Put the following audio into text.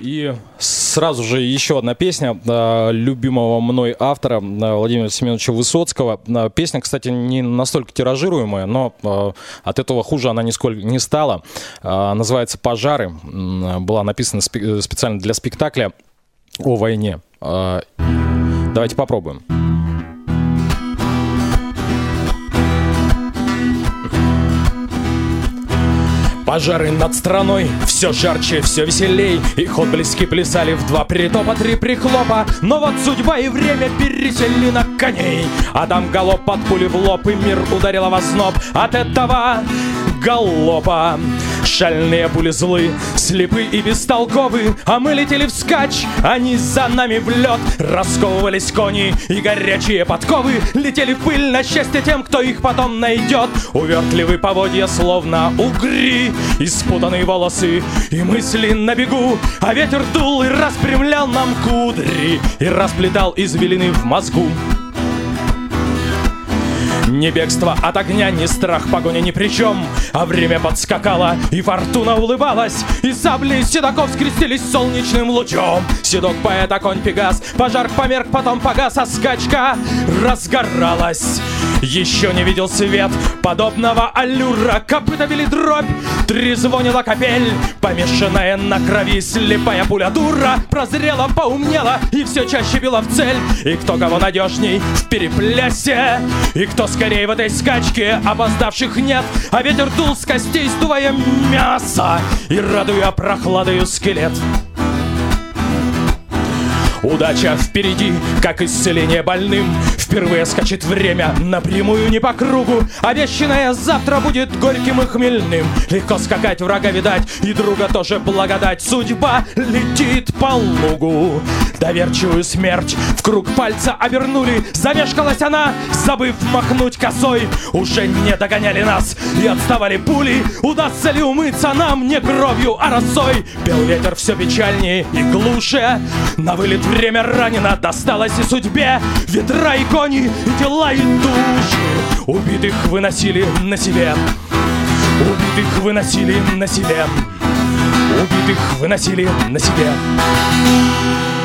И сразу же еще одна песня любимого мной автора Владимира Семеновича Высоцкого. Песня, кстати, не настолько тиражируемая, но от этого хуже она нисколько не стала. Называется «Пожары». Была написана специально для спектакля о войне. Давайте попробуем. Пожары над страной, все жарче, все веселей. Их отблески плясали в два притопа, три прихлопа. Но вот судьба и время пересели на коней. А там галоп от пули в лоб, и мир ударила в озноб от этого галопа. Шальные пули злы, слепы и бестолковы, а мы летели вскачь, они за нами в лед. Расковывались кони и горячие подковы, летели в пыль на счастье тем, кто их потом найдет. Увертливые поводья, словно угри, и спутанные волосы, и мысли на бегу. А ветер дул и распрямлял нам кудри, и расплетал извилины в мозгу. Ни бегство от огня, ни страх погони ни при чем. А время подскакало, и фортуна улыбалась, и сабли седоков скрестились солнечным лучом. Седок поэта, конь Пегас, пожар померк, потом погас, а скачка разгоралась. Еще не видел свет подобного аллюра. Копыта вели дробь, трезвонила капель, помешанная на крови слепая пуля дура прозрела, поумнела и все чаще била в цель. И кто кого надежней в переплясе, и кто скорее в этой скачке, опоздавших нет. А ветер дул с костей, сдувая мясо и радуя прохладою скелет. Удача впереди, как исцеление больным. Впервые скачет время напрямую, не по кругу. Обещанное завтра будет горьким и хмельным. Легко скакать, врага видать, и друга тоже благодать. Судьба летит по лугу. Доверчивую смерть в круг пальца обернули. Замешкалась она, забыв махнуть косой. Уже не догоняли нас и отставали пули. Удастся ли умыться нам не кровью, а росой? Пел ветер все печальнее и глуше. На вылет время ранено досталось и судьбе. Ветра и кони, и тела, и души убитых выносили на себе. Убитых выносили на себе. Убитых выносили на себе.